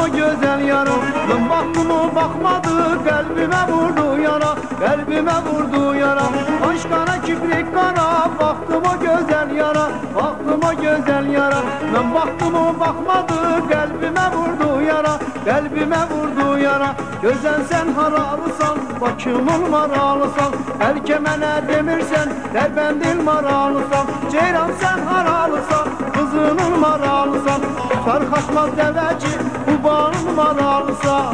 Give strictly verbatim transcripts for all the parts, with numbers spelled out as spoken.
o güzel yarım. Ben baktım o bakmadı, kalbime vurdu yara, kalbime vurdu yara. Aşk kara kibrik kara, baktım o güzel yara, baktım o güzel yara. Ben baktım o bakmadı, kalbime vurdu yara, kalbime vurdu yara. Gözden sen haralısan, başımın maralısan, erkemene demirsen, derbendil maralısan. Ceyran sen haralısan, kızının maralısan, sarkaçmaz deveci, kubanın maralısan.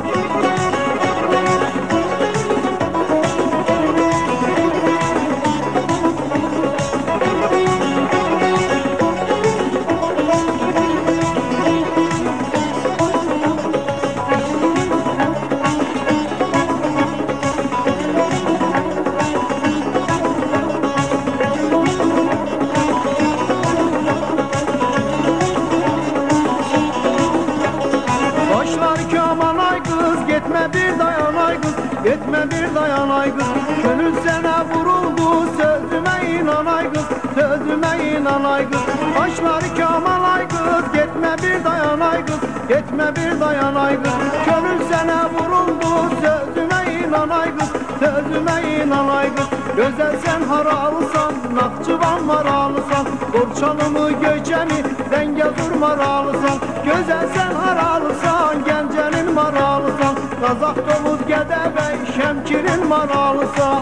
Gitme bir dayan ay kız, gönül sana vuruldu, sözüme inan ay kız, sözüme inan ay kız. Başları Kemal ay kız, gitme bir dayan ay kız, gitme bir dayan ay kız. Gönül sana vuruldu, sözüme inan ay kız, sözüme inan ay kız. Güzel sen haralısan, Nakçıvan maralısan, Borçalımı göçeni, Zengezur maralısan. Güzel sen haralısan, Gencenin maralısan, Kazak Domuz Gedebey, Şemkirin maralısan.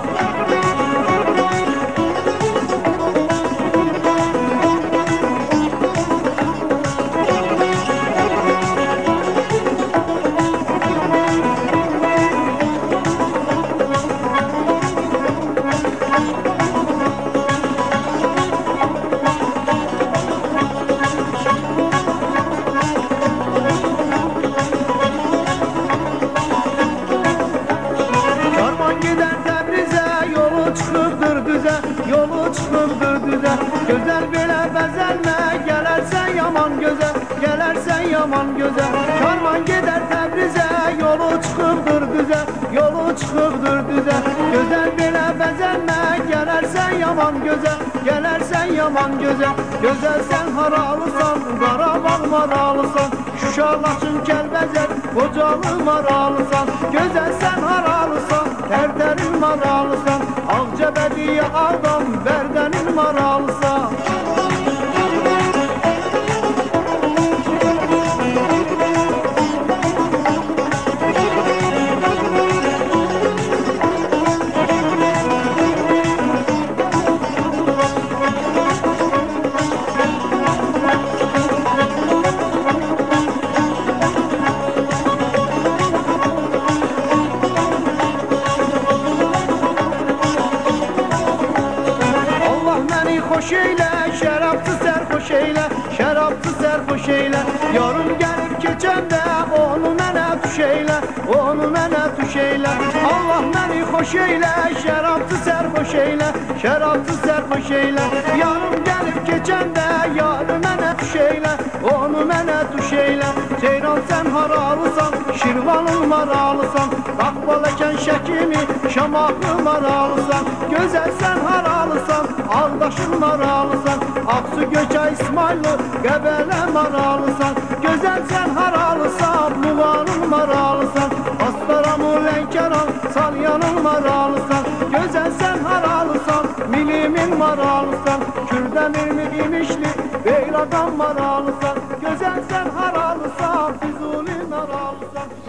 Yolu çıkıptır düze, güzel böyle bezelme, gelersen yaman göze, gelersen yaman göze. Karman gider Tebriz'e, yolu çıkıptır düze, yolu çıkıptır düze. Güzel böyle bezelme, gelersen yaman göze, gelersen yaman göze. Güzel sen haralısan, Qarabağ maralısan, Şuşalaşın Kelbezer, Kocalı maralısan. Güzel sen haralısan, Terterin maralısan, Ağcabediye adam, Berdenin maralısan. Hoş eyle, şərabçı sərxoş eyle, şərabçı sərxoş eyle. Yarım gəlib keçəndə onu mənə tuş eyle, onu mənə tuş eyle. Allah məni xoş eyle, şərabçı sərxoş eyle, şərabçı sərxoş eyle. Yarım gəlib keçəndə yarı mənə tuş eyle, onu mənə tuş eyle. Ceyran sən haralısan, Şirvanın maralısan, Qaqbaləkən Şəkimi, Şamaxı maralısan. Gözəl sən haralısan, Ağdaşın maralısan, Aksu Göçay İsmaylı, Qəbələ maralısan. Gözəl sən haralısan, Muğanın maralısan, Astaramı Lənkəran, Salyanın maralısan. Gözəl sən haralısan, Milimin maralısan, Kürdəmir İmişli, Beyladan maralısan. Gözəl sən haralısan, Füzuli maralısan.